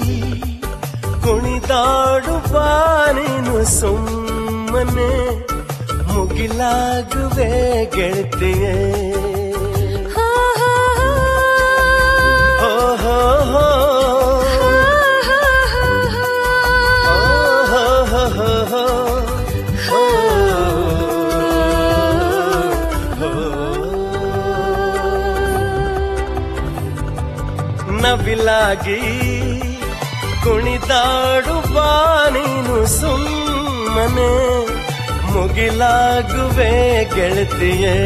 ಕುಣಿದಾಡುವ ನೀನು ಸುಮ್ಮನೆ ಮುಗಿಲಾಗುವೆ ಗೆಳತಿಯೇ. ನವಿಲಾಗಿ ಕುಣಿದಾಡುವ ನೀನು ಸುಮ್ಮನೆ ಮುಗಿಲಾಗುವೆ ಗೆಳತಿಯೇ.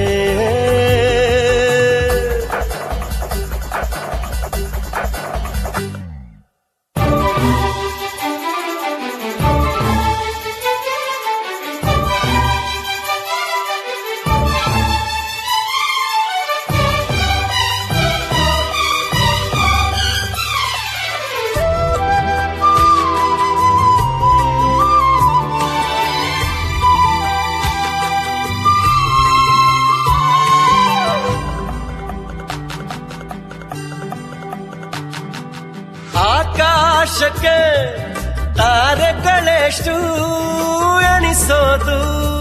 ಆಕಾಶಕ್ಕೆ ತಾರೆಗಳೆಷ್ಟು ಎಣಿಸೋದು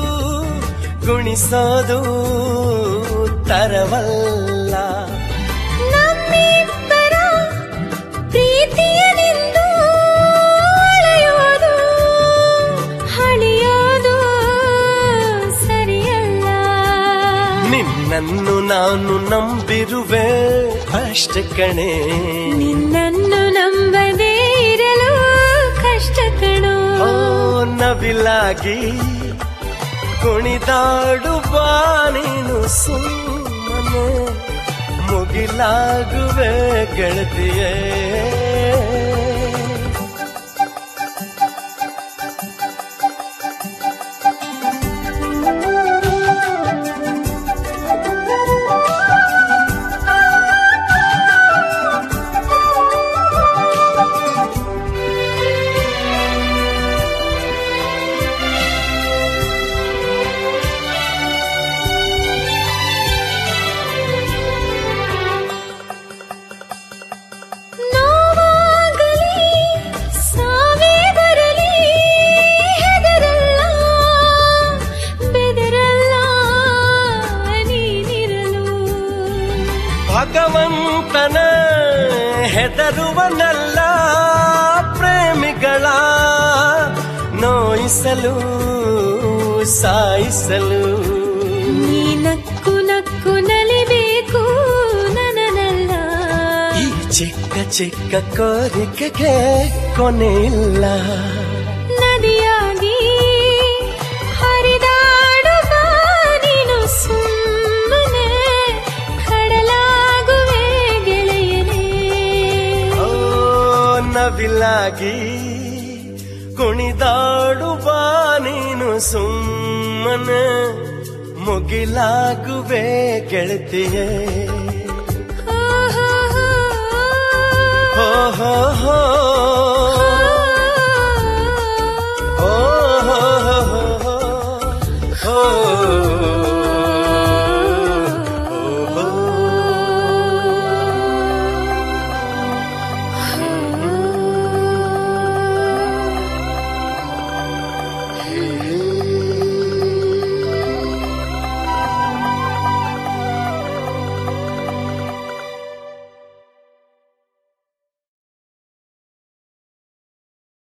ಗುಣಿಸೋದು ತರವಲ್ಲ. ನಮ್ಮಿಬ್ಬರ ಪ್ರೀತಿಯನೆಂದು ಅಳೆಯೋದು ಹಳೆಯೋದು ಸರಿಯಲ್ಲ. ನಿನ್ನನ್ನು ನಾನು ನಂಬಿರುವೆ ಅಷ್ಟ ಕಣೆ, ನಿನ್ನನ್ನು ನಂಬದೇ ಇರಲು ಕಷ್ಟ ಕಣೋ. ನವಿಲಾಗಿ ಕುಣಿದಾಡುವ ನೀನು ಸುಮ್ಮನೆ ಮುಗಿಲಾಗುವೆ ಗೆಳತಿಯೇ. ಭಗವಂತನ ಹೆದರುವನಲ್ಲ ಪ್ರೇಮಿಗಳ ನೋಯಿಸಲು ಸಾಯಿಸಲು. ನೀ ನಕ್ಕು ನಕ್ಕು ನಲಿಬೇಕು ನನ್ನನಲ್ಲ. ಈ ಚಿಕ್ಕ ಚಿಕ್ಕ ಕೋರಿಕೆಗೆ ಕೊನೆಯಿಲ್ಲ. ನದಿಯಾಗಿ ಹರಿದಾಡುವ ನೀನು ಸುಮ್ಮನೆ ಕಡಲಾಗುವೆ ಗೆಳೆಯನೇ. ನವಿಲಾಗಿ ಕುಣಿದಾಡುವ ನೀನು ಸುಮ್ಮನೆ ಮುಗಿಲಾಗುವೆ ಗೆಳತಿಯೇ. ಹೋ ಹೋ ಹೋ